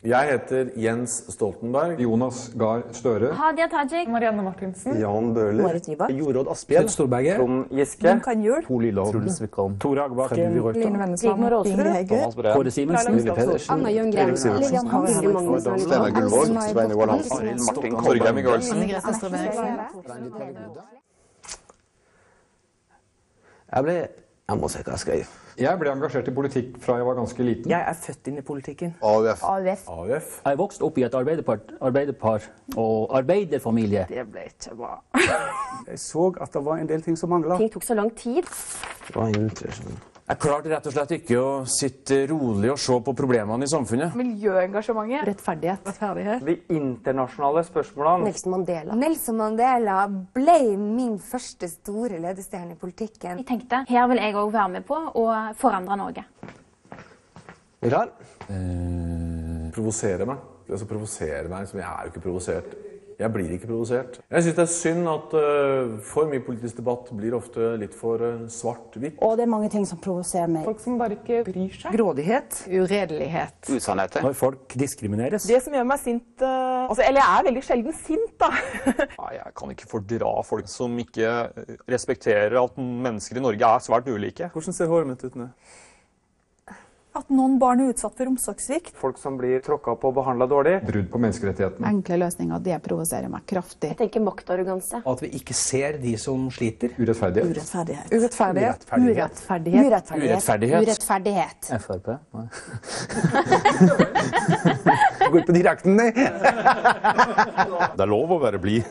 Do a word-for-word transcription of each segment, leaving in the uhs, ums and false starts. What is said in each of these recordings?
Jeg heter Jens Stoltenberg. Jonas Gahr Støre. Hadia Tajik. Marianne Martinsen. Jan Bøhler. Marit Nybakk. Jorodd Asbjørn. Storberget. Trond Giske. Kanjul. Tore Lillehovden. Truls Wickholm. Tore Agbakken. Line Vennesland. Thomas Breen. Kåre Simensen. Lille Pedersen. Anna Jørgen Greve. Lilian Hansen. Steinar Gullvåg. Svein Ivar Hansen. Arild Martin Torgeir Michaelsen. Jeg ble... Jeg må se hva jeg skal gjøre. Jeg ble engasjert i politikk fra jeg var ganske liten. Jeg er født inn i politikken. A U F. A U F. A U F. Jeg vokste opp i et arbeiderpar, arbeiderpar og arbeiderfamilie. Det ble ikke bra. Jeg så at det var en del ting som manglet. Ting tok så lang tid. Det var interessant. Jeg klarte rett og slett ikke å sitte rolig og se på problemene i samfunnet. Miljøengasjementet. Rettferdighet. Rettferdighet. De internasjonale spørsmålene. Nelson Mandela. Nelson Mandela ble min første store ledestjerne i politikken. Jeg tenkte, her vil jeg også være med på å forandre Norge. Er du klar? Eh, provosere meg. Altså provosere meg, som jeg er jo ikke provosert. Jeg blir ikke provosert. Jeg synes det er synd at uh, for mye politisk debatt blir ofte litt for uh, svart-hvitt. Og det er mange ting som provoserer meg. Folk som bare ikke bryr seg. Grådighet. Uredelighet. Usannheter. Når folk diskrimineres. Det som gjør meg sint, uh, altså, eller jeg er veldig sjelden sint da. Nei, jeg kan ikke fordra folk som ikke respekterer at mennesker i Norge er svært ulike. Hvordan ser håret mitt ut nå? At noen barn er utsatt for omsorgssvikt. Folk som blir tråkket på og behandlet dårlig. Brudd på menneskerettighetene. Enkle løsninger, det provoserer meg kraftig. Jeg tenker maktarroganse. At vi ikke ser de som sliter. Urettferdighet. Urettferdighet. Urettferdighet. Urettferdighet. Urettferdighet. Urettferdighet. F R P. Nei. Går på direkten, nei. Det er lov å være blid.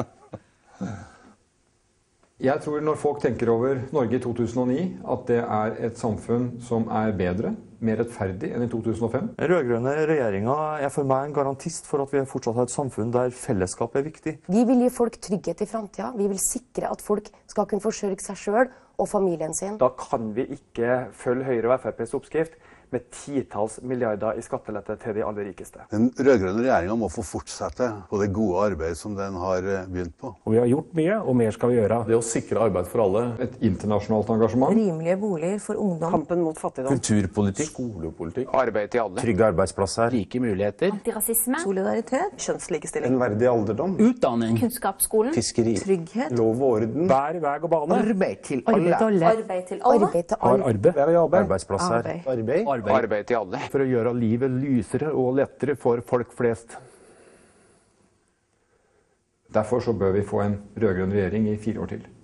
Jeg tror når folk tenker over Norge i to tusen og ni, at det er et samfunn som er bedre, mer rettferdig enn i to tusen og fem. Den rød-grønne regjeringen er for meg en garantist for at vi fortsatt har et samfunn der fellesskap er viktig. Vi vil gi folk trygghet i fremtiden. Vi vil sikre at folk skal kunne forsørge seg selv og familien sin. Da kan vi ikke følge Høyre og F R P's oppskrift med titalls milliarder i skattelette til de aller rikeste. Den rød-grønne regjeringen må få fortsette på det gode arbeidet som den har begynt på. Og vi har gjort mye, og mer skal vi gjøre. Det å sikre arbeid for alle. Et internasjonalt engasjement. Rimelige boliger for ungdom. Kampen mot fattigdom. Kulturpolitikk. Skolepolitikk. Arbeid til alle. Trygge arbeidsplasser. Rike muligheter. Antirasisme. Solidaritet. Kjønnslikestilling. En verdig alderdom. Utdanning. Kunnskapsskolen. Fiskeri. Trygghet. Lov og orden. Vær, vei og bane. Arbeid til Arbeid til alle. Arbeid til alle. Arbeid til Har alle. arbeid. Være i arbeid. Arbeidsplasser. Arbeid. Arbeid. Arbeid til alle. For å gjøre livet lysere og lettere for folk flest. Derfor så bør vi få en rød-grønn regjering i fire år til.